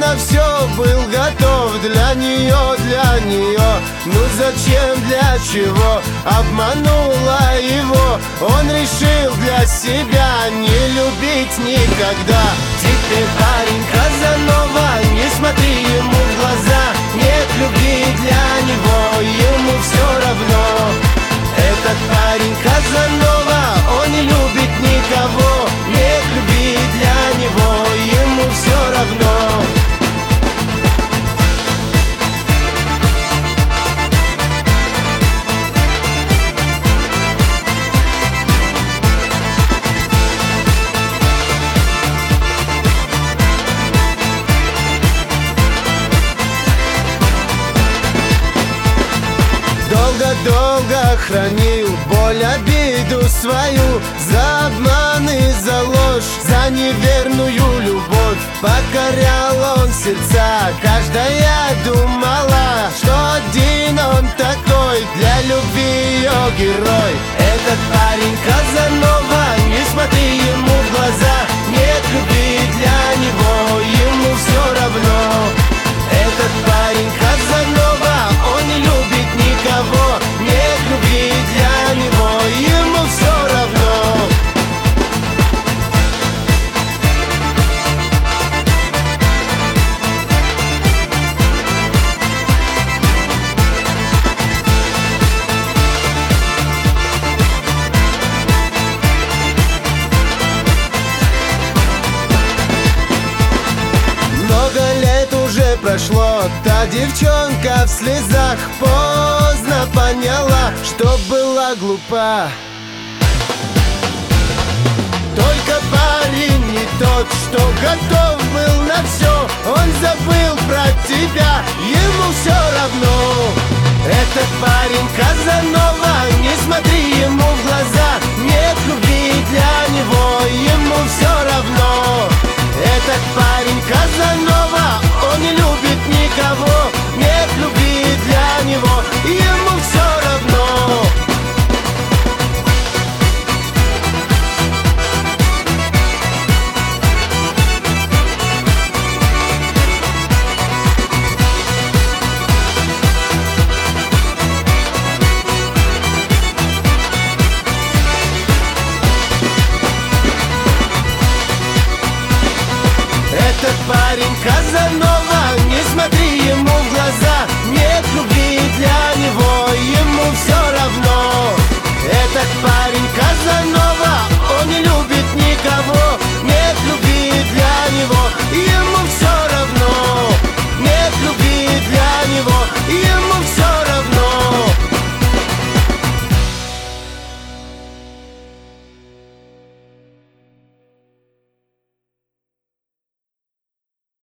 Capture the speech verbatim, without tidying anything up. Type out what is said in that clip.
на все был готов для нее, для нее. Ну зачем, для чего обманула его? Он решил для себя не любить никогда. Теперь парень Казанова, не смотри ему в глаза. Нет любви для него, ему все равно. Этот парень Казанова, он не любит никого. Нет любви для него, ему все равно. Долго-долго хранил боль, обиду свою, за обман и за ложь, за неверную любовь. Покорял он сердца, каждая думала, что один он такой, для любви ее герой. Этот парень Казанова, не смотри ему в глаза. Нет любви для него, ему все равно. Этот парень Казанова, он не любит никого. Нет любви для него, ему все равно. Много лет уже прошло, та девчонка в слезах поздно поняла, что была глупа. Только парень не тот, что готов был на все. Он забыл про тебя, ему все равно. Этот парень Казанова, не смотри ему в глаза. Нет любви для него, ему все равно. Этот парень Казанова, он не любит никого. Нет любви для него, ему все равно. Этот парень Казанова, не смотри ему в глаза. Нет любви для него,